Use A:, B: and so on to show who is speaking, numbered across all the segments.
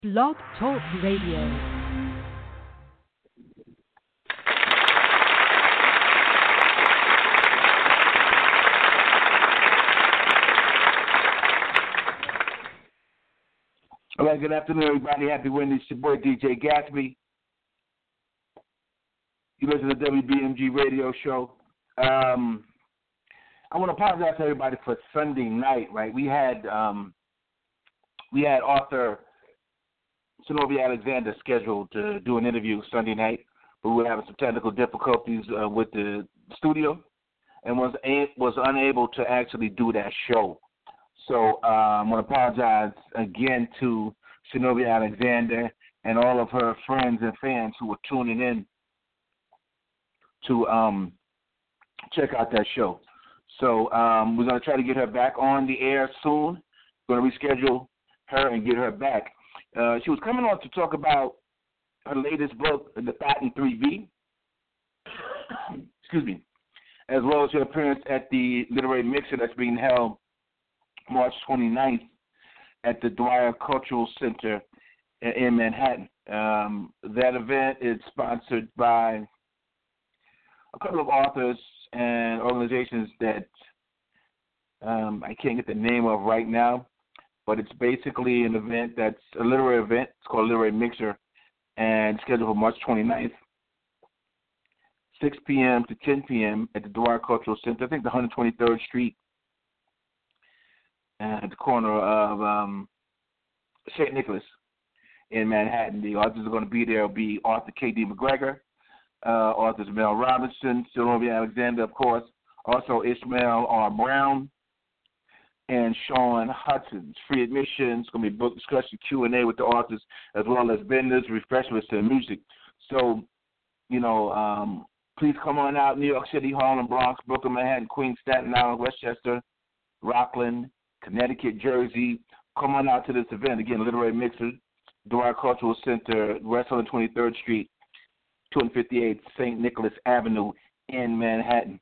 A: Blog Talk Radio.
B: All right, good afternoon, everybody. Happy Wednesday. It's your boy, DJ Gatsby. You listen to the WBMG radio show. I want to apologize to everybody for Sunday night, right? We had author Zenobia Alexander scheduled to do an interview Sunday night, but we were having some technical difficulties with the studio and was unable to actually do that show. So I want to apologize again to Zenobia Alexander and all of her friends and fans who were tuning in to check out that show. So we're going to try to get her back on the air soon. We're going to reschedule her and get her back. She was coming on to talk about her latest book, The Patent 3B, excuse me, as well as her appearance at the Literary Mixer that's being held March 29th at the Dwyer Cultural Center in Manhattan. That event is sponsored by a couple of authors and organizations that I can't get the name of right now, but it's basically an event that's a literary event. It's called Literary Mixer, and it's scheduled for March 29th, 6 p.m. to 10 p.m. at the Dwyer Cultural Center. I think the 123rd Street at the corner of St. Nicholas in Manhattan. The authors are going to be there. Will be author K.D. McGregor, authors Mel Robinson, Zenobia Alexander, of course, also Ishmael R. Brown, and Sean Hudson. It's free admission. It's going to be book discussion, Q&A with the authors, as well as vendors, refreshments, and music. So, please come on out. New York City, Harlem, Bronx, Brooklyn, Manhattan, Queens, Staten Island, Westchester, Rockland, Connecticut, Jersey. Come on out to this event. Again, Literary Mixer, Dwyer Cultural Center, West 123rd Street, 258 St. Nicholas Avenue in Manhattan.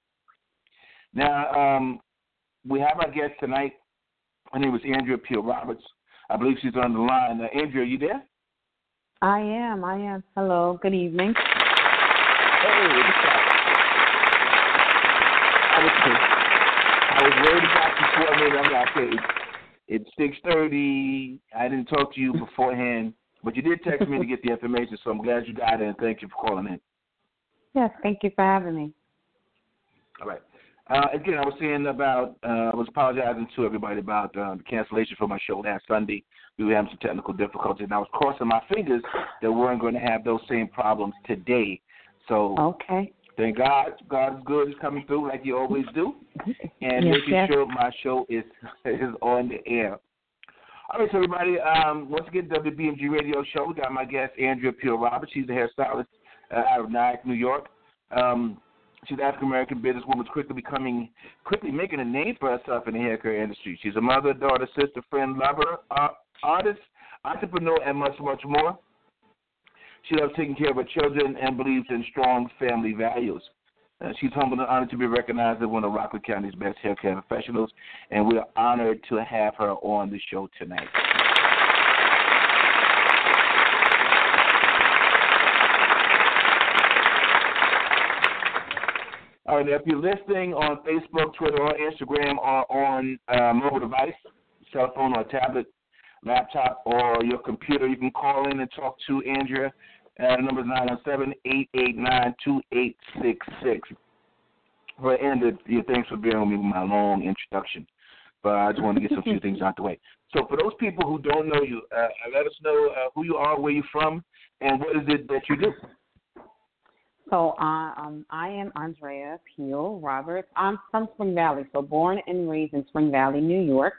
B: Now, we have our guest tonight. Her name is Andrea Peel Roberts. I believe she's on the line. Andrea, are you there?
C: I am. Hello, good evening.
B: Hey, what's up? I was worried about you for a minute. I'm like, okay, it's 6:30. I didn't talk to you beforehand, but you did text me to get the information, so I'm glad you got it, and thank you for calling in.
C: Yes, thank you for having me.
B: All right. Again, I was saying about, I was apologizing to everybody about the cancellation for my show last Sunday. We were having some technical difficulties, and I was crossing my fingers that we weren't going to have those same problems today. So,
C: okay.
B: Thank God. God is good. He's coming through like you always do, and
C: yes,
B: making sure my show is on the air. All right, so everybody, once again, WBMG Radio Show. We got my guest, Andrea Peel Roberts. She's a hairstylist out of Nyack, New York. She's an African-American businesswoman quickly making a name for herself in the hair care industry. She's a mother, daughter, sister, friend, lover, artist, entrepreneur, and much, much more. She loves taking care of her children and believes in strong family values. She's humbled and honored to be recognized as one of Rockland County's best hair care professionals, and we are honored to have her on the show tonight. All right, now if you're listening on Facebook, Twitter, or Instagram, or on mobile device, cell phone or tablet, laptop, or your computer, you can call in and talk to Andrea. The number is 917-889-2866. Well, and thanks for bearing with me with my long introduction. But I just want to get some few things out the way. So for those people who don't know you, let us know who you are, where you're from, and what is it that you do.
C: So I am Andrea Peel Roberts. I'm from Spring Valley, so born and raised in Spring Valley, New York.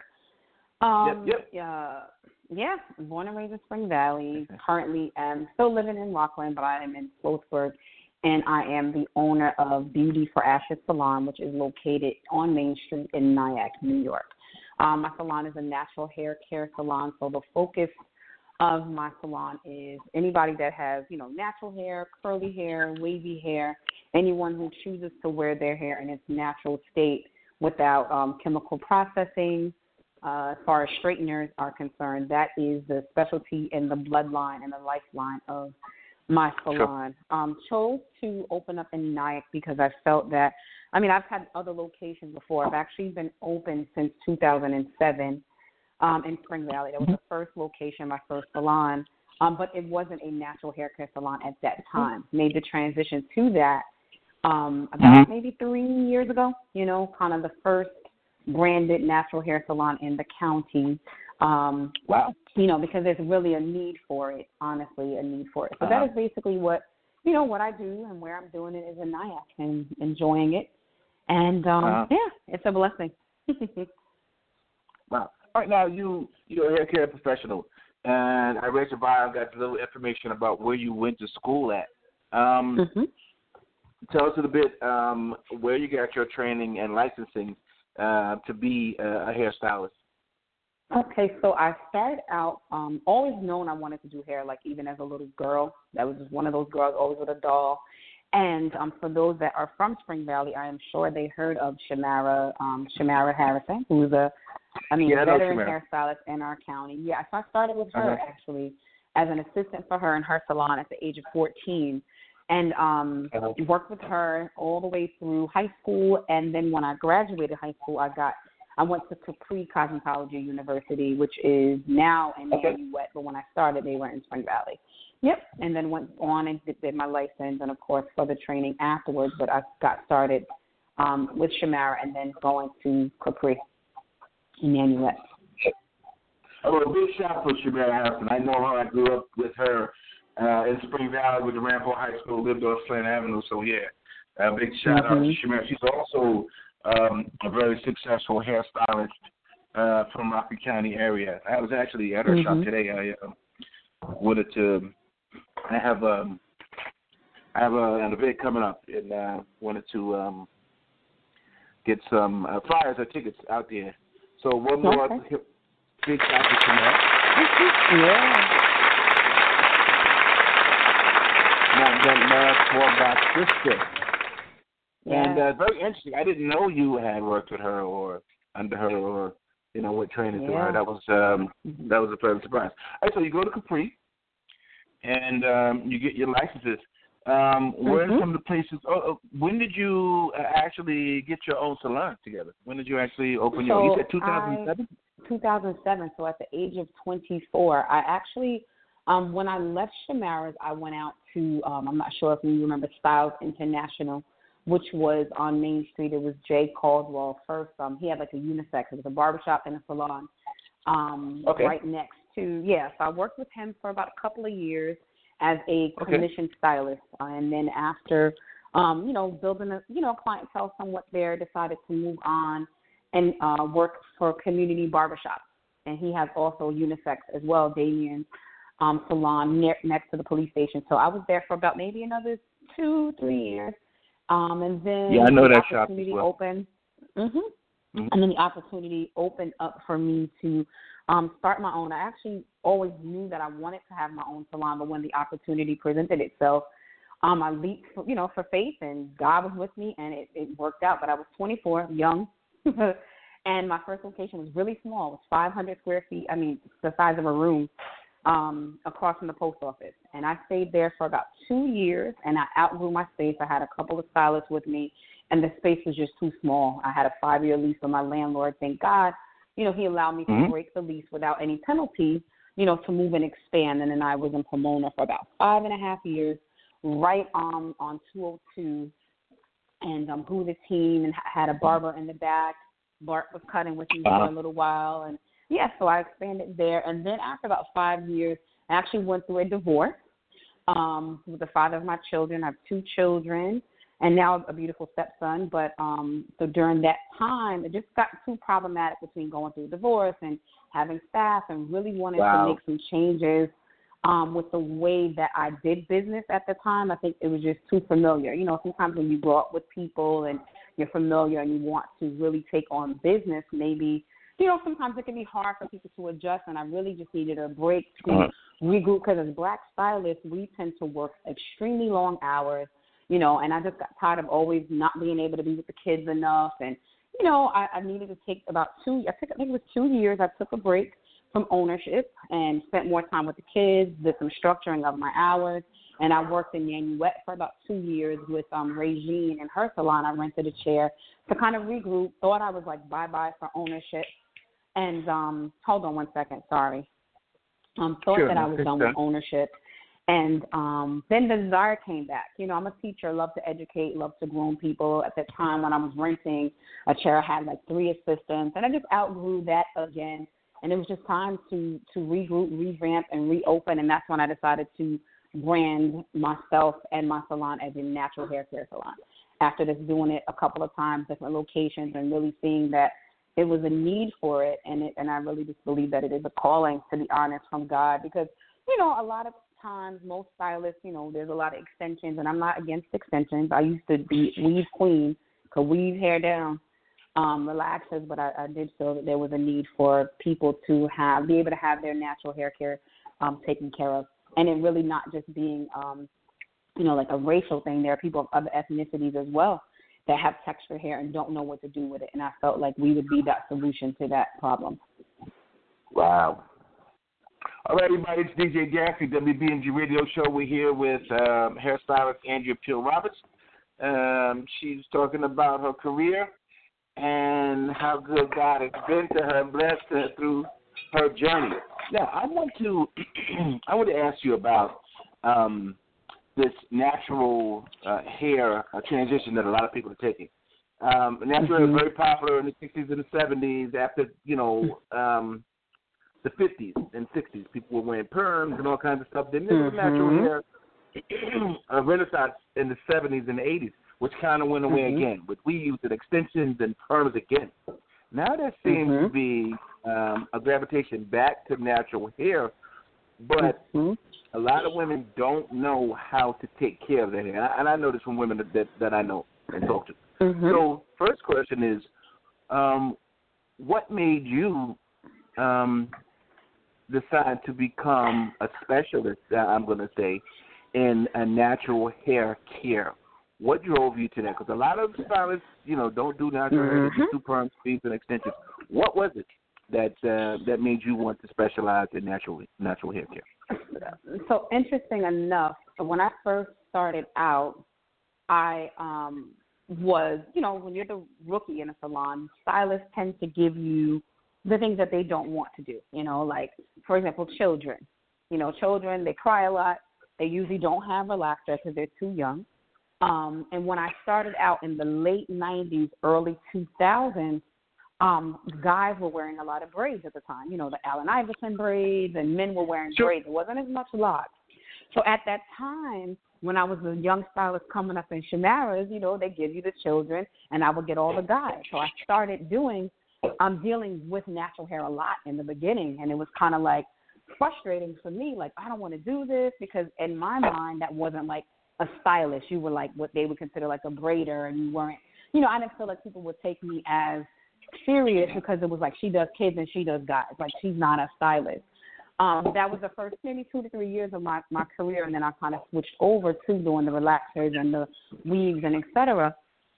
C: Born and raised in Spring Valley. Currently, I'm still living in Rockland, but I am in Sloatsburg, and I am the owner of Beauty for Ashes Salon, which is located on Main Street in Nyack, New York. My salon is a natural hair care salon, so the focus of my salon is anybody that has, natural hair, curly hair, wavy hair, anyone who chooses to wear their hair in its natural state without chemical processing, as far as straighteners are concerned, that is the specialty and the bloodline and the lifeline of my salon.
B: Sure.
C: Chose to open up in Nyack because I felt that, I've had other locations before. I've actually been open since 2007 in Spring Valley. That was the first location, my first salon, but it wasn't a natural hair care salon at that time. Made the transition to that about maybe 3 years ago, kind of the first branded natural hair salon in the county.
B: Wow.
C: Because there's really a need for it, honestly, a need for it. So that is basically what I do, and where I'm doing it is in Nyack and enjoying it. And, it's a blessing.
B: Wow. All right, now you're a hair care professional, and I read your bio and got a little information about where you went to school at. Tell us a little bit where you got your training and licensing to be a hairstylist.
C: Okay, so I started out, always known I wanted to do hair, like even as a little girl. That was just one of those girls, always with a doll. And for those that are from Spring Valley, I am sure they heard of Shamara Harrison, who's a veteran hairstylist in our county. Yeah, so I started with her, actually, as an assistant for her in her salon at the age of 14. And worked with her all the way through high school. And then when I graduated high school, I went to Capri Cosmetology University, which is now in Nanuet, but when I started, they were in Spring Valley. Yep, and then went on and did my license and, of course, further training afterwards. But I got started with Shamara and then going to Capri in Nanuet.
B: Oh, a big shout out for Shamara Harrison. I know her. I grew up with her in Spring Valley with the Rampart High School, lived on Flint Avenue. So, yeah, a big shout out to Shamara. She's also a very successful hairstylist from Rockland County area. I was actually at her shop today. I wanted to. I have an event coming up, and wanted to get some flyers or tickets out there. So one more big shout out to Shamara.
C: Yeah.
B: Now, for my sister.
C: Yeah.
B: And very interesting. I didn't know you had worked with her or under her or what training through her. That was a pleasant surprise. All right, so you go to Capri and you get your licenses. Where are some of the places? When did you actually get your own salon together? When did you actually open your? You said 2007.
C: 2007. So at the age of 24, I actually. When I left Shamara's, I went out to, I'm not sure if you remember Styles International, which was on Main Street. It was Jay Caldwell first. He had like a unisex. It was a barbershop and a salon right next to, so I worked with him for about a couple of years as a commissioned stylist. And then after, building a, clientele somewhat there, decided to move on and work for Community Barbershop. And he has also unisex as well, Damien. Salon next to the police station. So I was there for about maybe another 2-3 years. And then
B: I know that
C: shop as well. Opened. And then the opportunity opened up for me to start my own. I actually always knew that I wanted to have my own salon, but when the opportunity presented itself, I leaped for faith, and God was with me, and it worked out. But I was 24, young, and my first location was really small. It was 500 square feet. The size of a room. Across from the post office. And I stayed there for about 2 years, and I outgrew my space. I had a couple of stylists with me, and the space was just too small. I had a 5-year lease with my landlord. Thank God, he allowed me to break the lease without any penalty, to move and expand. And then I was in Pomona for about 5.5 years, right on 202, and grew the team and had a barber in the back. Bart was cutting with me for a little while, and so I expanded there. And then after about 5 years, I actually went through a divorce with the father of my children. I have 2 children and now a beautiful stepson. But so during that time, it just got too problematic between going through a divorce and having staff, and really wanted to make some changes with the way that I did business at the time. I think it was just too familiar. Sometimes when you grow up with people and you're familiar and you want to really take on business, maybe – sometimes it can be hard for people to adjust, and I really just needed a break to regroup, because as Black stylists, we tend to work extremely long hours, and I just got tired of always not being able to be with the kids enough, and, I needed to take about I think it was 2 years. I took a break from ownership and spent more time with the kids, did some structuring of my hours, and I worked in Nanuet for about 2 years with Regine in her salon. I rented a chair to kind of regroup, thought I was like bye-bye for ownership, and hold on one second, sorry. Thought that I was done with ownership. And then the desire came back. I'm a teacher, love to educate, love to groom people. At that time when I was renting a chair, I had like 3 assistants, and I just outgrew that again. And it was just time to regroup, revamp, and reopen, and that's when I decided to brand myself and my salon as a natural hair care salon. After just doing it a couple of times, different locations, and really seeing that it was a need for it, and I really just believe that it is a calling, to be honest, from God, because, a lot of times most stylists, there's a lot of extensions, and I'm not against extensions. I used to be weave queen, could weave hair down, relaxers, but I did feel that there was a need for people to be able to have their natural hair care taken care of, and it really not just being, like a racial thing. There are people of other ethnicities as well that have textured hair and don't know what to do with it, and I felt like we would be that solution to that problem.
B: Wow. All right, everybody, it's DJ Gaffney, WBNG Radio Show. We're here with hairstylist Andrea Peel Roberts. She's talking about her career and how good God has been to her and blessed her through her journey. Now, I want to ask you about this natural hair transition that a lot of people are taking. Natural hair was very popular in the 60s and the 70s. After, the 50s and 60s, people were wearing perms and all kinds of stuff. Then there was natural hair, a renaissance in the 70s and the 80s, which kind of went away again, with weaves and extensions and perms again. Now there seems to be a gravitation back to natural hair, but a lot of women don't know how to take care of their hair. And I know this from women that I know and talk to. So first question is, what made you decide to become a specialist, I'm going to say, in a natural hair care? What drove you to that? Because a lot of stylists, don't do natural hair, they do perms, weaves, and extensions. What was it that made you want to specialize in natural hair care?
C: So interesting enough, when I first started out, I was, when you're the rookie in a salon, stylists tend to give you the things that they don't want to do, like, for example, children. Children, they cry a lot. They usually don't have relaxers because they're too young. And when I started out in the late 90s, early 2000s, guys were wearing a lot of braids at the time, the Allen Iverson braids, and men were wearing braids. It wasn't as much locks. So at that time, when I was a young stylist coming up in Shamaras, they give you the children, and I would get all the guys. So I started dealing with natural hair a lot in the beginning, and it was kind of like frustrating for me. Like, I don't want to do this, because in my mind, that wasn't like a stylist. You were like what they would consider like a braider, and you weren't, I didn't feel like people would take me as serious, because it was like, she does kids and she does guys. Like, she's not a stylist. That was the first maybe 2 to 3 years of my career, and then I kind of switched over to doing the relaxers and the weaves and et cetera.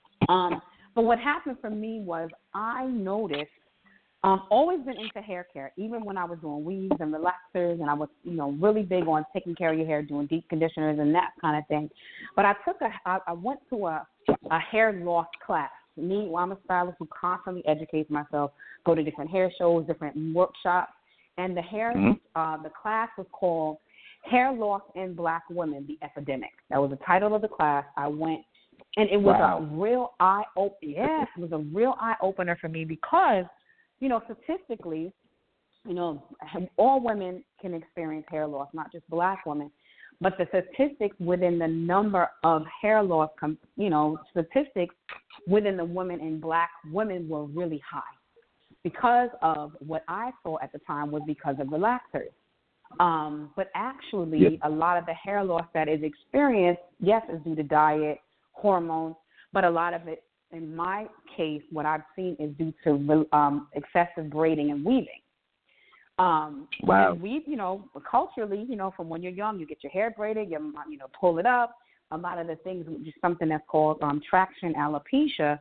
C: But what happened for me was I noticed, always been into hair care, even when I was doing weaves and relaxers, and I was, really big on taking care of your hair, doing deep conditioners and that kind of thing. But I went to a hair loss class. I'm a stylist who constantly educates myself, go to different hair shows, different workshops, and the class was called Hair Loss in Black Women, the Epidemic. That was the title of the class. I went. And it was a real it was a real eye-opener for me, because, statistically, all women can experience hair loss, not just black women. But the statistics within the number of hair loss, statistics within the women and black women were really high, because of what I saw at the time was because of relaxers. But actually, a lot of the hair loss that is experienced, yes, is due to diet, hormones, but a lot of it, in my case, what I've seen is due to excessive braiding and weaving. Weave, culturally, from when you're young, you get your hair braided, you pull it up. A lot of the things, just something that's called traction alopecia,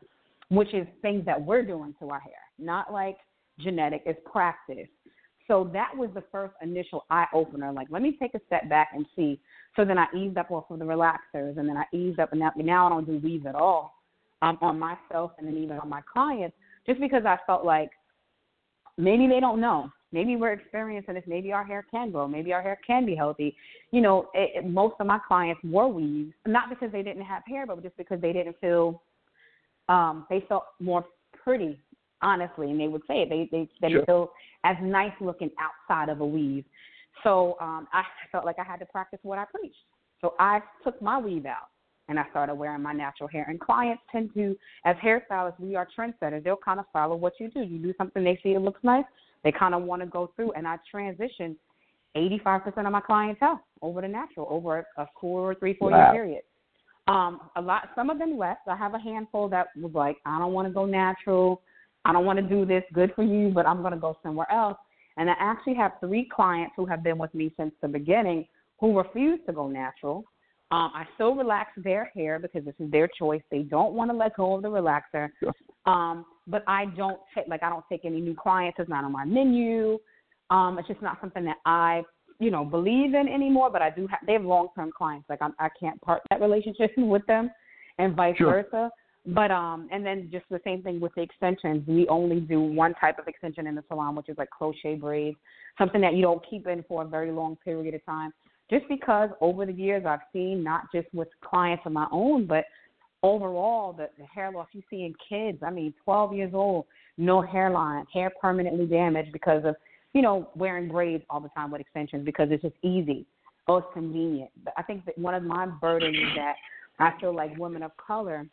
C: which is things that we're doing to our hair, not like genetic, it's practice. So that was the first initial eye-opener, like, let me take a step back and see. So then I eased up off of the relaxers, and then I eased up, and now I don't do weaves at all on myself and then even on my clients, just because I felt like maybe they don't know. Maybe we're experiencing this. Maybe our hair can grow. Maybe our hair can be healthy. You know, most of my clients wore weaves, not because they didn't have hair, but just because they didn't feel they felt more pretty, honestly, and they would say it. They didn't feel as nice looking outside of a weave. So I felt like I had to practice what I preached. So I took my weave out, and I started wearing my natural hair. And clients tend to, as hairstylists, we are trendsetters. They'll kind of follow what you do. You do something, they see it looks nice, they kind of want to go through. And I transitioned 85% of my clientele over to natural over a 4 or 3, 4 year period. Some of them left. I have a handful that was like, I don't want to go natural. I don't want to do this. Good for you, but I'm going to go somewhere else. And I actually have 3 clients who have been with me since the beginning who refuse to go natural. I still relax their hair because this is their choice. They don't want to let go of the relaxer. But I don't take any new clients. It's not on my menu. It's just not something that I, believe in anymore. But they have long-term clients. Like I can't part that relationship with them, and vice versa. But and then just the same thing with the extensions. We only do one type of extension in the salon, which is like crochet braids, something that you don't keep in for a very long period of time. Just because over the years I've seen, not just with clients of my own, but overall the hair loss you see in kids. 12 years old, no hairline, hair permanently damaged because of, wearing braids all the time with extensions because it's just easy. Oh, it's convenient. But I think that one of my burdens is that I feel like women of color,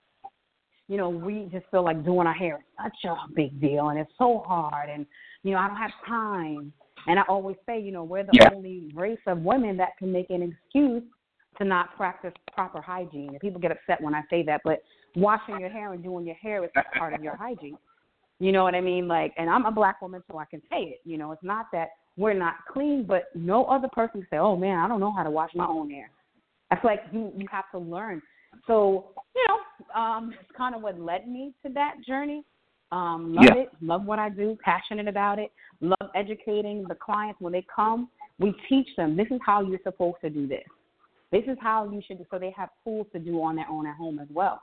C: we just feel like doing our hair is such a big deal, and it's so hard, and, I don't have time. And I always say, we're the only race of women that can make an excuse to not practice proper hygiene. And people get upset when I say that, but washing your hair and doing your hair is part of your hygiene. You know what I mean? Like, and I'm a black woman, so I can say it. It's not that we're not clean, but no other person can say, oh, man, I don't know how to wash my own hair. That's like you have to learn. So, it's kind of what led me to that journey. Love it, love what I do, passionate about it, love educating the clients. When they come, we teach them, this is how you're supposed to do this. This is how you should do, so they have tools to do on their own at home as well.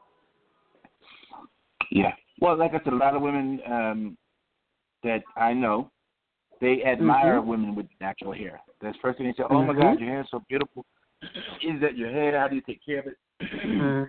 B: Yeah. Well, like I said, a lot of women that I know, they admire women with natural hair. That's the first thing they say, oh, my God, your hair is so beautiful. Is that your hair? How do you take care of it?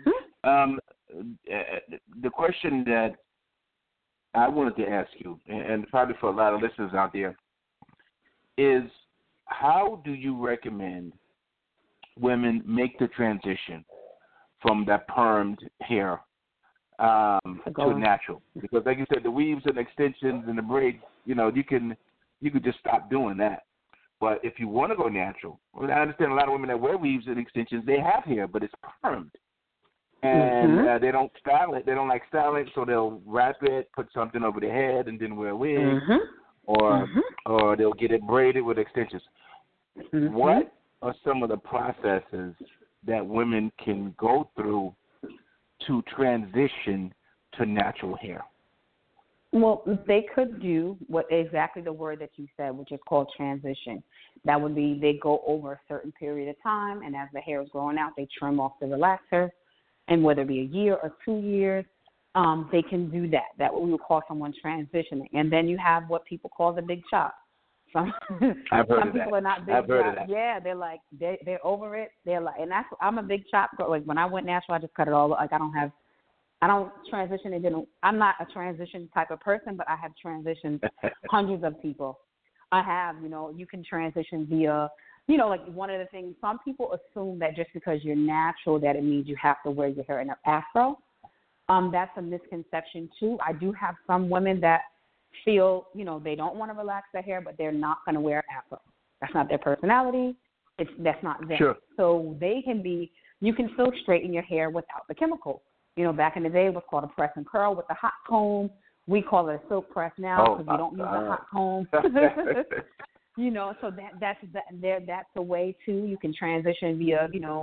B: The question that I wanted to ask you, and probably for a lot of listeners out there, is how do you recommend women make the transition from that permed hair to natural? Because like you said, the weaves and extensions and the braids, you could just stop doing that. But if you want to go natural, I understand a lot of women that wear weaves and extensions, they have hair, but it's permed. And they don't style it. They don't like styling, so they'll wrap it, put something over their head, and then wear a wig, or they'll get it braided with extensions. What are some of the processes that women can go through to transition to natural hair?
C: Well, they could do exactly the word that you said, which is called transition. That would be they go over a certain period of time, and as the hair is growing out, they trim off the relaxer. And whether it be a year or 2 years, they can do that. That's what we would call someone transitioning. And then you have what people call the big chop. Some people are not big chop. Yeah, they're like they're over it. They're like, and I'm a big chop girl. Like when I went natural, I just cut it all. Like I don't transition. I'm not a transition type of person, but I have transitioned hundreds of people. I have, you can transition via. Like one of the things, some people assume that just because you're natural that it means you have to wear your hair in an afro. That's a misconception, too. I do have some women that feel, they don't want to relax their hair, but they're not going to wear an afro. That's not their personality. That's not them.
B: Sure.
C: So you can still straighten your hair without the chemical. Back in the day, it was called a press and curl with the hot comb. We call it a silk press now because we don't use a hot comb. So that's a way too. You can transition via,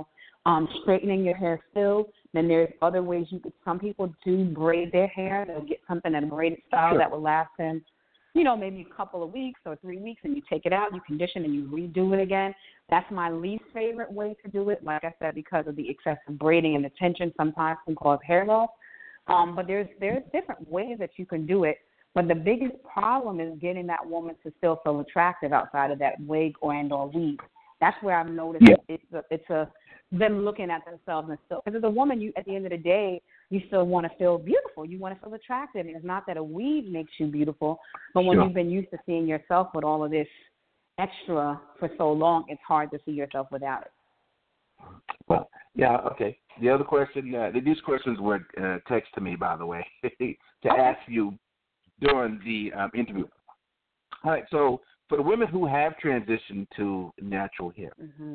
C: straightening your hair still. Then there's other ways some people do braid their hair. They'll get something in a braided style that will last them, maybe a couple of weeks or 3 weeks, and you take it out, you condition, and you redo it again. That's my least favorite way to do it, like I said, because of the excessive braiding and the tension sometimes can cause hair loss. But there's different ways that you can do it. But the biggest problem is getting that woman to still feel attractive outside of that wig or weave. That's where I've noticed it's them looking at themselves and still, because as a woman, at the end of the day, you still want to feel beautiful. You want to feel attractive. And it's not that a weave makes you beautiful, but when you've been used to seeing yourself with all of this extra for so long, it's hard to see yourself without it.
B: Well, yeah, okay. The other question, these questions were text to me, by the way, to ask you during the interview. All right, so for the women who have transitioned to natural hair,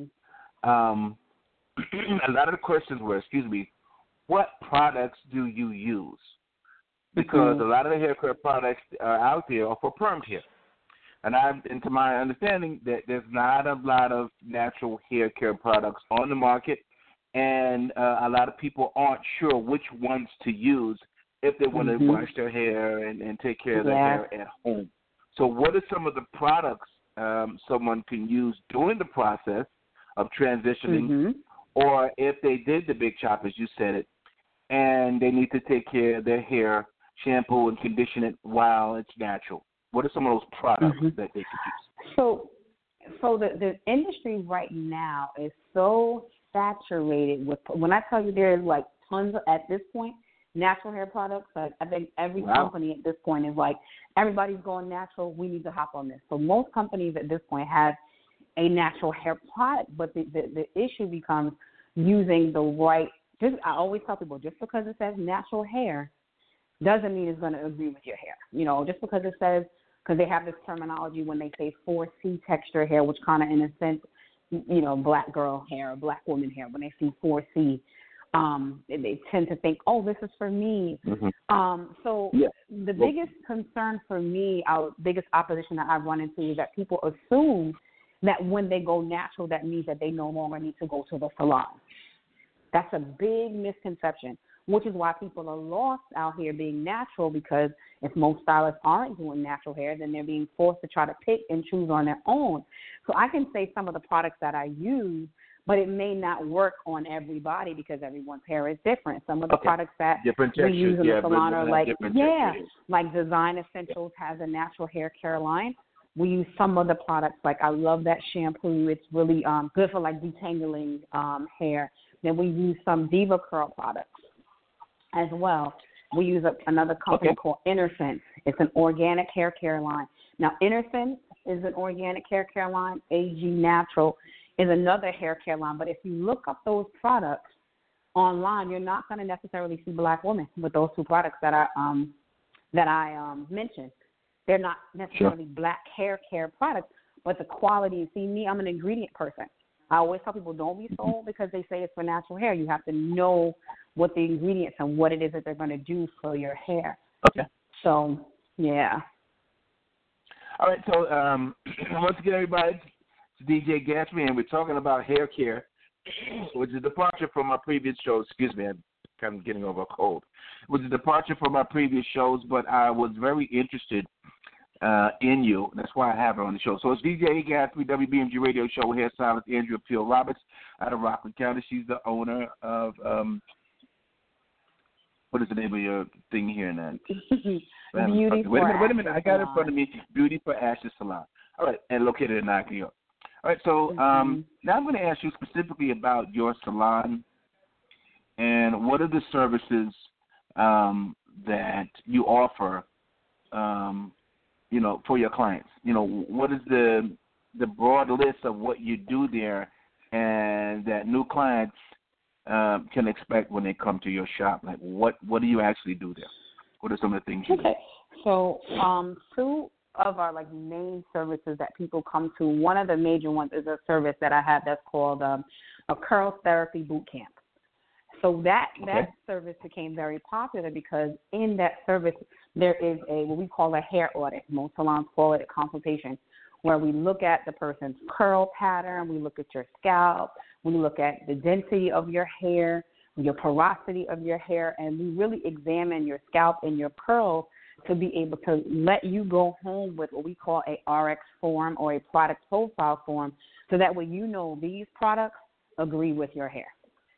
B: a lot of the questions were, what products do you use? Because a lot of the hair care products out there are for permed hair. And to my understanding, that there's not a lot of natural hair care products on the market, and a lot of people aren't sure which ones to use if they want to wash their hair and take care of their hair at home. So what are some of the products someone can use during the process of transitioning, or if they did the big chop, as you said it, and they need to take care of their hair, shampoo and condition it while it's natural? What are some of those products that they could use?
C: So the industry right now is so saturated with, when I tell you there's like tons of, at this point, natural hair products. I think every company at this point is like, everybody's going natural, we need to hop on this. So most companies at this point have a natural hair product, but the issue becomes using the right, I always tell people, just because it says natural hair doesn't mean it's going to agree with your hair. Just because it says, because they have this terminology when they say 4C texture hair, which kind of in a sense, black girl hair or black woman hair, when they see 4C, they tend to think, oh, this is for me. The biggest concern for me, our biggest opposition that I've run into is that people assume that when they go natural, that means that they no longer need to go to the salon. That's a big misconception, which is why people are lost out here being natural, because if most stylists aren't doing natural hair, then they're being forced to try to pick and choose on their own. So I can say some of the products that I use, but it may not work on everybody because everyone's hair is different. Some of the products that we use in the salon are like Design Essentials has a natural hair care line. We use some of the products, like I love that shampoo. It's really good for like detangling hair. Then we use some Diva Curl products as well. We use another company called Innersense. It's an organic hair care line. Now, Innersense is an organic hair care line. AG Natural is another hair care line. But if you look up those products online, you're not going to necessarily see black women with those two products that I mentioned. They're not necessarily black hair care products, but the quality. See, me, I'm an ingredient person. I always tell people, don't be sold because they say it's for natural hair. You have to know what the ingredients and what it is that they're going to do for your hair.
B: Okay.
C: So, yeah.
B: All right. So, once again, everybody, it's DJ Gatsby, and we're talking about hair care, which is a departure from our previous shows. Excuse me, I'm kind of getting over a cold. It was a departure from our previous shows, but I was very interested in you. That's why I have her on the show. So it's DJ Gatsby, WBMG Radio Show with hairstylist Andrea Peel Roberts out of Rockland County. She's the owner of, what is the name of your thing here now?
C: Beauty
B: Wait a minute. I got it in front of me. Beauty for Ashes Salon. All right, and located in New York. All right, so now I'm going to ask you specifically about your salon and what are the services that you offer for your clients. What is the broad list of what you do there and that new clients can expect when they come to your shop? Like, what do you actually do there? What are some of the things you do?
C: So two of our main services that people come to, one of the major ones is a service that I have that's called a Curl Therapy Boot Camp. So that service became very popular because in that service there is what we call a hair audit. Most salons call it a consultation, where we look at the person's curl pattern, we look at your scalp, we look at the density of your hair, your porosity of your hair, and we really examine your scalp and your curls to be able to let you go home with what we call a RX form or a product profile form, so that way you know these products agree with your hair.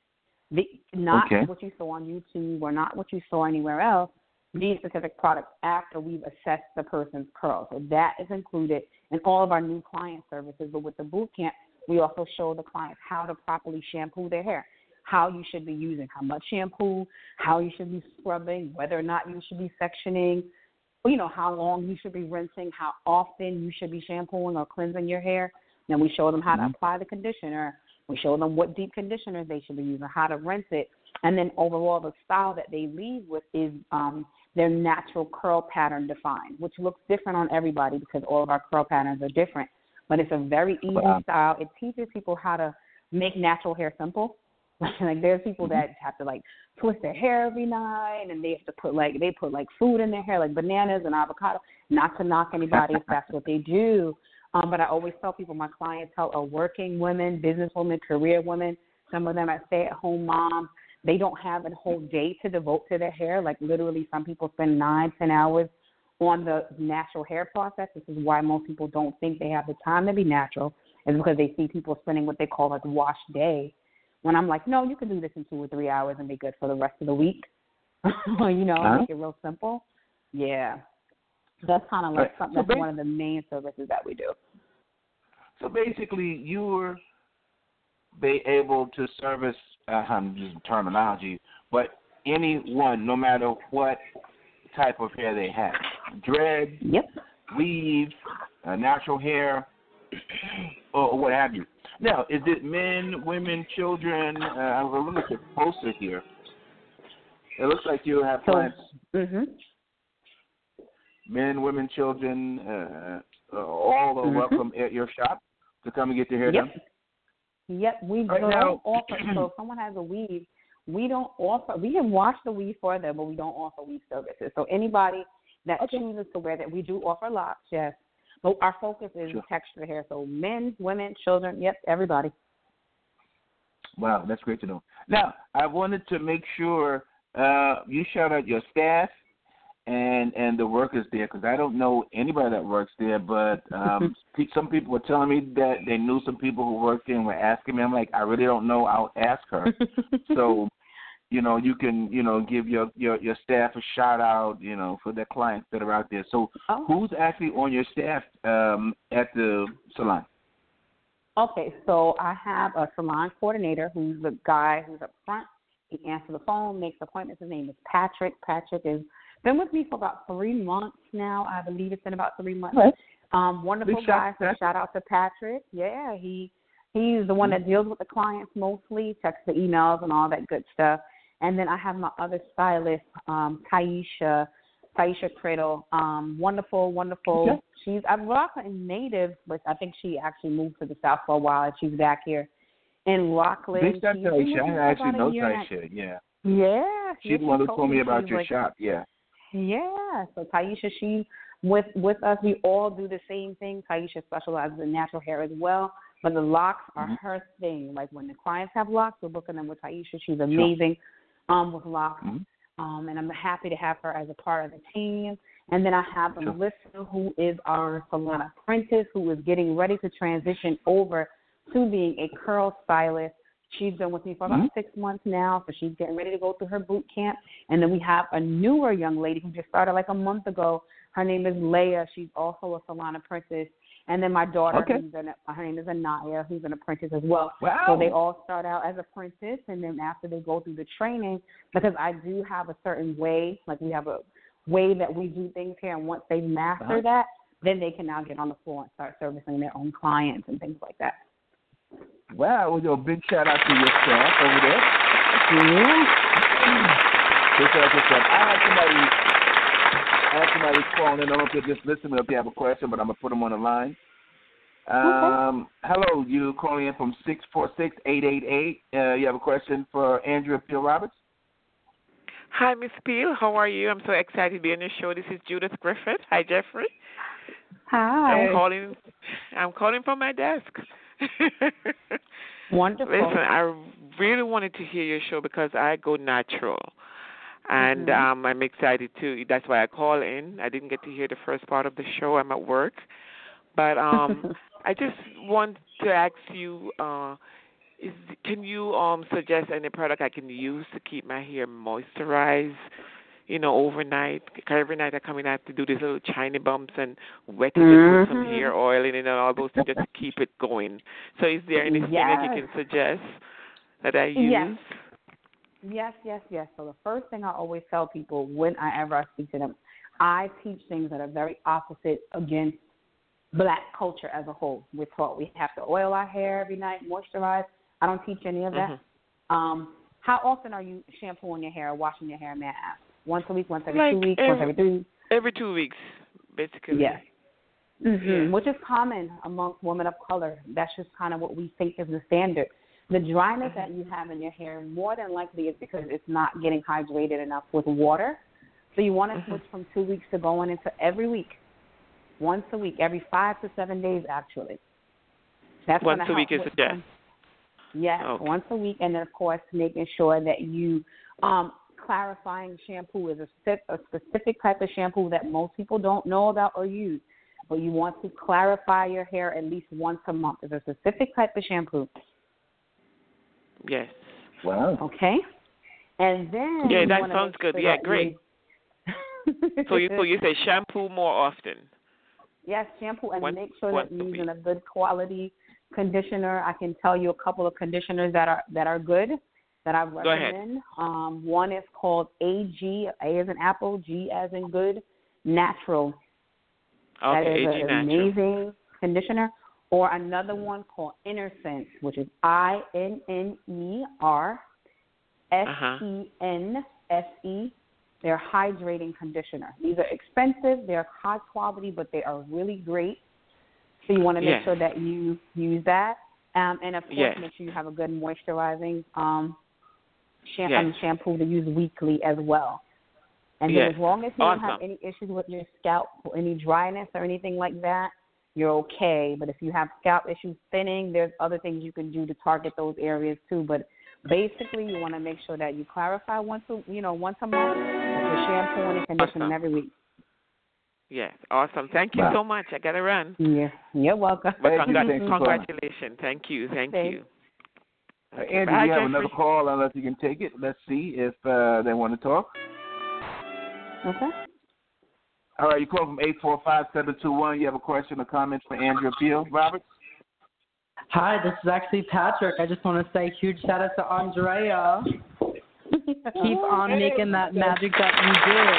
C: Not what you saw on YouTube or not what you saw anywhere else, these specific products after we've assessed the person's curls. So that is included in all of our new client services. But with the boot camp, we also show the clients how to properly shampoo their hair, how you should be using, how much shampoo, how you should be scrubbing, whether or not you should be sectioning, how long you should be rinsing, how often you should be shampooing or cleansing your hair. Then we show them how to apply the conditioner. We show them what deep conditioner they should be using, how to rinse it. And then overall the style that they leave with is their natural curl pattern defined, which looks different on everybody because all of our curl patterns are different. But it's a very easy style. It teaches people how to make natural hair simple. Like there's people that have to twist their hair every night, and they have to put food in their hair, like bananas and avocado. Not to knock anybody if that's what they do. But I always tell people my clientele are working women, businesswomen, career women. Some of them are stay-at-home moms. They don't have a whole day to devote to their hair. Like literally some people spend 9-10 hours on the natural hair process. This is why most people don't think they have the time to be natural, is because they see people spending what they call wash day. When I'm like, no, you can do this in 2 or 3 hours and be good for the rest of the week. Make it real simple. Yeah. That's kind of something that's one of the main services that we do.
B: So basically, you were able to service, I'm using terminology, but anyone, no matter what type of hair they have, dread, weave, natural hair, or what have you. Now, is it men, women, children? I will look at your poster here. It looks like you have clients. Men, women, children, all are welcome at your shop to come and get their hair done.
C: Yep, we don't offer. So if someone has a weave, we don't offer. We can wash the weave for them, but we don't offer weave services. So anybody that chooses to wear that, we do offer locks, yes. But our focus is textured hair. So men, women, children, everybody.
B: Wow, that's great to know. Now, I wanted to make sure you shout out your staff and the workers there, because I don't know anybody that works there, but some people were telling me that they knew some people who worked there and were asking me. I'm like, I really don't know. I'll ask her. So, you can, give your staff a shout out, for the clients that are out there. So who's actually on your staff at the salon?
C: Okay, so I have a salon coordinator who's the guy who's up front. He answers the phone, makes appointments. His name is Patrick. Patrick has been with me for about 3 months now. I believe it's been about 3 months. Wonderful guy. So shout out to Patrick. Yeah, he's the one that deals with the clients mostly, checks the emails and all that good stuff. And then I have my other stylist, Taisha Cradle. Wonderful. Okay. I've rocked her in native, but I think she actually moved to the South for a while, and she's back here in Rockland.
B: Big Taisha. I actually know Taisha, yeah.
C: Yeah.
B: She's the one who told me about your shop, yeah.
C: Yeah. So Taisha, she's with us. We all do the same thing. Taisha specializes in natural hair as well. But the locks are her thing. Like when the clients have locks, we're booking them with Taisha. She's amazing with locks. And I'm happy to have her as a part of the team. And then I have a listener who is our salon apprentice who is getting ready to transition over to being a curl stylist. She's been with me for about 6 months now, so she's getting ready to go through her boot camp. And then we have a newer young lady who just started like a month ago. Her name is Leia. She's also a salon apprentice. And then my daughter, her name is Anaya, who's an apprentice as well.
B: Wow.
C: So they all start out as apprentice, and then after they go through the training, because I do have a certain way, like we have a way that we do things here, and once they master that, then they can now get on the floor and start servicing their own clients and things like that.
B: Wow, well, a big shout out to your staff over there. Big shout out to your staff. I have somebody calling in. I don't know if you just listen if you have a question, but I'm going to put them on the line. Hello, you calling in from 646-888. You have a question for Andrea Peel Roberts?
D: Hi, Miss Peel. How are you? I'm so excited to be on your show. This is Judith Griffith. Hi, Jeffrey.
C: Hi.
D: I'm calling from my desk.
C: Wonderful.
D: Listen, I really wanted to hear your show because I go natural. And I'm excited too. That's why I call in. I didn't get to hear the first part of the show. I'm at work. But I just want to ask you, can you suggest any product I can use to keep my hair moisturized, overnight? Because every night I come in, I have to do these little shiny bumps and wet it and put some hair oil in it and all those things just to keep it going. So is there anything that you can suggest that I use?
C: Yes. So the first thing I always tell people whenever I speak to them, I teach things that are very opposite against Black culture as a whole. We're taught we have to oil our hair every night, moisturize. I don't teach any of that. How often are you shampooing your hair or washing your hair, may I ask? Once a week, once every 2 weeks, once every 3 weeks?
D: Every 2 weeks, basically.
C: Yes. Which is common amongst women of color. That's just kind of what we think is the standard. The dryness that you have in your hair more than likely is because it's not getting hydrated enough with water. So you want to switch from 2 weeks to going into every week. Once a week, every 5 to 7 days, actually. That's
D: once a week is a day.
C: Yes, once a week, and then of course making sure that you clarifying shampoo is a specific type of shampoo that most people don't know about or use, but you want to clarify your hair at least once a month. It's a specific type of shampoo.
D: Yes.
B: Wow.
C: Okay. And then
D: that sounds good. Yeah, great. So you say shampoo more often.
C: Yes, shampoo, and make sure that you're using a good quality conditioner. I can tell you a couple of conditioners that are good that I recommend.
D: Go ahead.
C: One is called AG, A as in apple, G as in good, natural.
D: Okay,
C: that is
D: AG
C: an
D: natural.
C: amazing conditioner. Or another one called InnerSense, which is INNERSENSE. They're hydrating conditioner. These are expensive. They're high quality, but they are really great. So you want to make sure that you use that. And, of course, make sure you have a good moisturizing shampoo to use weekly as well. And then as long as you don't have any issues with your scalp or any dryness or anything like that, you're okay. But if you have scalp issues, thinning, there's other things you can do to target those areas too. But basically, you want to make sure that you clarify once a month with your shampoo and conditioner every week.
D: Yes, awesome. Thank you so much. I got to run.
C: Yeah, you're welcome.
D: But congratulations. Thank you.
B: Andrew, you have another call. Unless you can take it. Let's see if they want to talk.
C: Okay.
B: All right, you call from 845-721. You have a question or comment for Andrea Peel, Robert?
E: Hi, this is actually Patrick. I just want to say huge shout out to Andrea. Keep on making that magic that you do.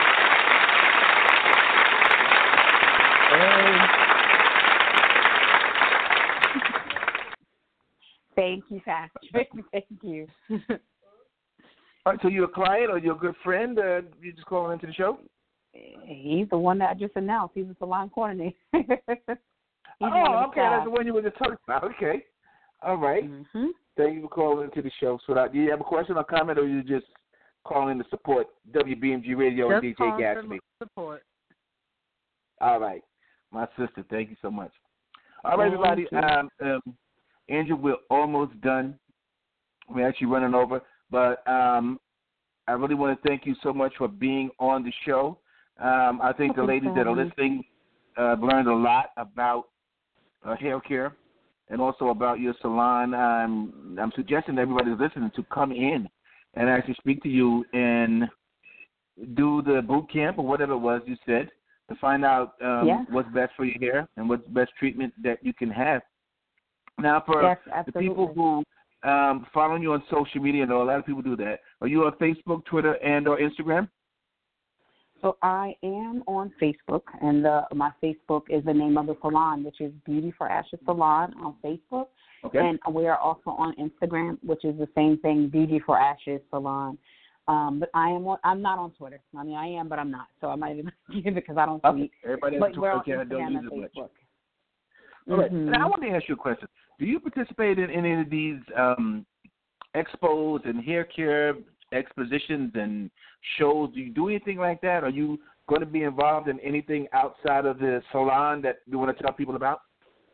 C: Thank you, Patrick. Thank you.
B: All right, so you're a client or you're a good friend? You just calling into the show?
C: He's the one that I just announced. He's a salon coordinator.
B: Okay. That's the one you were just talking about. Okay. All right. Mm-hmm. Thank you for calling into the show. So, do you have a question or comment, or you just calling to support WBMG Radio and DJ Gatsby?
E: Support.
B: All right. My sister, thank you so much. All right, everybody. Andrew, we're almost done. We're actually running over, but I really want to thank you so much for being on the show. I think the ladies that are listening learned a lot about hair care and also about your salon. I'm suggesting that everybody listening to come in and actually speak to you and do the boot camp or whatever it was you said to find out what's best for your hair and what's the best treatment that you can have. Now, for the people who following you on social media, and a lot of people do that, are you on Facebook, Twitter, and or Instagram?
C: So I am on Facebook, and my Facebook is the name of the salon, which is Beauty for Ashes Salon on Facebook. Okay. And we are also on Instagram, which is the same thing, Beauty for Ashes Salon. But I'm not on Twitter. I mean, I am, but I'm not. So I might even give it because I don't tweet.
B: Everybody
C: but we're on
B: Instagram,
C: Instagram and Facebook.
B: All right. Now, I want to ask you a question. Do you participate in any of these expos and hair care expositions and shows? Do you do anything like that? Are you going to be involved in anything outside of the salon that you want to tell people about?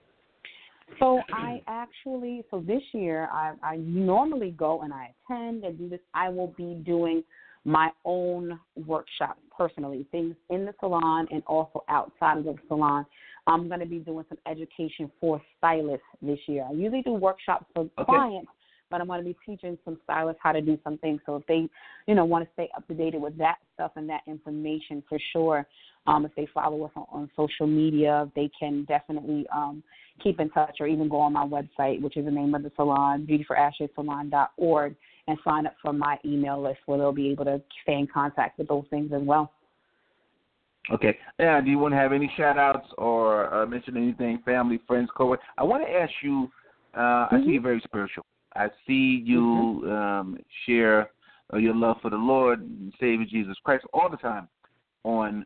C: So this year, I normally go and I attend and do this. I will be doing my own workshops personally, things in the salon and also outside of the salon. I'm going to be doing some education for stylists this year. I usually do workshops for clients, but I'm going to be teaching some stylists how to do some things. So if they, want to stay up to date with that stuff and that information, for sure, if they follow us on social media, they can definitely keep in touch or even go on my website, which is the name of the salon, beautyforashessalon.org, and sign up for my email list where they'll be able to stay in contact with those things as well.
B: Okay. Yeah, do you want to have any shout-outs or mention anything, family, friends, coworkers? I want to ask you, I see you're very spiritual. I see you share your love for the Lord and Savior Jesus Christ all the time on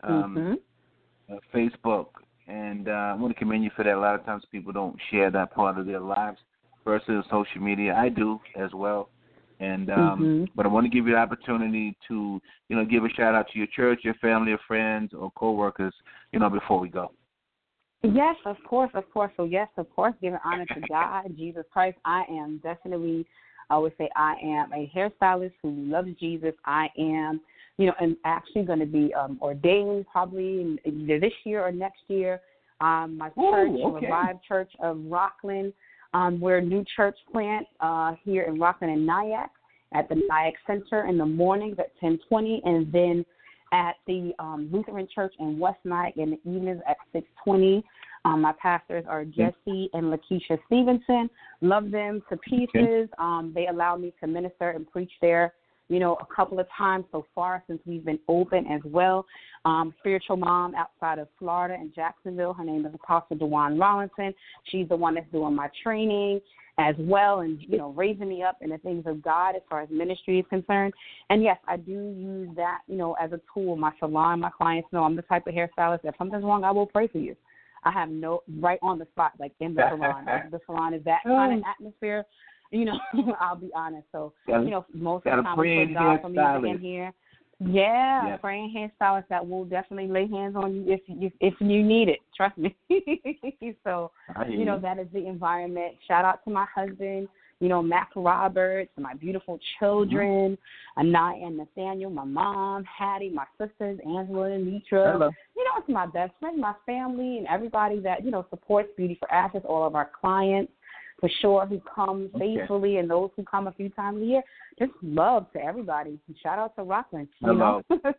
B: Facebook. And I want to commend you for that. A lot of times people don't share that part of their lives versus social media. I do as well. And but I want to give you the opportunity to, give a shout out to your church, your family, or friends, or coworkers, before we go.
C: Yes, of course. So yes, of course, giving honor to God, Jesus Christ. I am definitely, I would say, I am a hairstylist who loves Jesus. I am, and actually going to be ordained probably either this year or next year. My church, Revive Church of Rockland. We're a new church plant here in Rockland and Nyack at the Nyack Center in the mornings at 10:20, and then at the Lutheran Church in West Nyack in the evenings at 6:20. My pastors are Jesse and Lakeisha Stevenson. Love them to pieces. They allow me to minister and preach there, a couple of times so far since we've been open as well. Spiritual mom outside of Florida in Jacksonville. Her name is Apostle DeJuan Rollinson. She's the one that's doing my training as well and, raising me up in the things of God as far as ministry is concerned. And, yes, I do use that, as a tool. My salon, my clients know I'm the type of hairstylist. If something's wrong, I will pray for you. I have right on the spot, like in the salon. The salon is that kind of atmosphere. I'll be honest. So, most of the time we put God for music in here. Yeah, praying hairstylist that will definitely lay hands on you if you need it. Trust me. So, that is the environment. Shout out to my husband, Mac Roberts, my beautiful children, Anaya and Nathaniel, my mom, Hattie, my sisters, Angela and Mitra.
B: Hello.
C: It's my best friend, my family, and everybody that, supports Beauty for Ashes, all of our clients. For sure, who come faithfully, and those who come a few times a year. Just love to everybody. Shout out to Rockland.
B: Hello.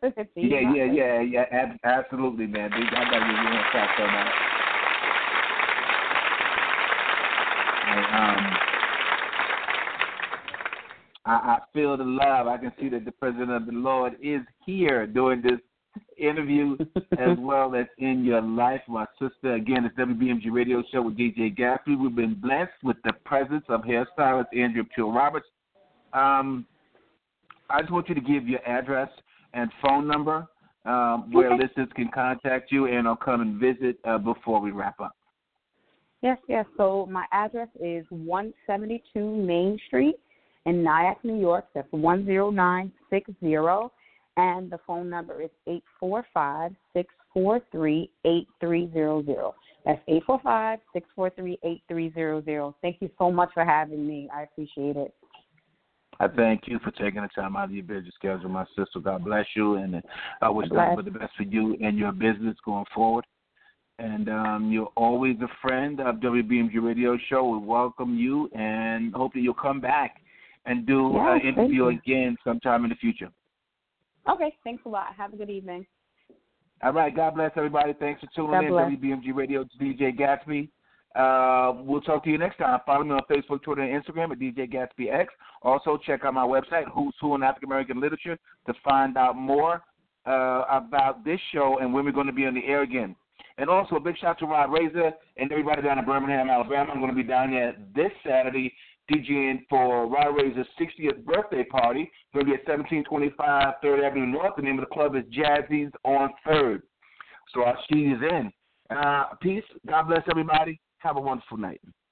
B: Yeah. Absolutely, man. I got to give you a shout out on that. I feel the love. I can see that the President of the Lord is here doing this interview as well as in your life. My sister, again, it's WBMG Radio Show with DJ Gatsby. We've been blessed with the presence of hairstylist Andrea Peel Roberts. I just want you to give your address and phone number where listeners can contact you, and I'll come and visit before we wrap up.
C: Yes. So my address is 172 Main Street in Nyack, New York. That's 10960. And the phone number is 845-643-8300. That's 845-643-8300. Thank you so much for having me. I appreciate it.
B: I thank you for taking the time out of your busy schedule, my sister. God bless you, and I wish nothing but the best for you and your business going forward. And you're always a friend of WBMG Radio Show. We welcome you, and hope that you'll come back and do an interview again sometime in the future.
C: Okay, thanks a lot. Have a good evening.
B: All right, God bless everybody. Thanks for tuning in. WBMG Radio, DJ Gatsby. We'll talk to you next time. Follow me on Facebook, Twitter, and Instagram at DJ Gatsby X. Also, check out my website, Who's Who in African American Literature, to find out more about this show and when we're going to be on the air again. And also, a big shout out to Rod Razor and everybody down in Birmingham, Alabama. I'm going to be down there this Saturday DJing for Rod Razor's 60th birthday party. It's going to be at 1725 3rd Avenue North. The name of the club is Jazzy's on 3rd. So I'll see you then. Peace. God bless everybody. Have a wonderful night.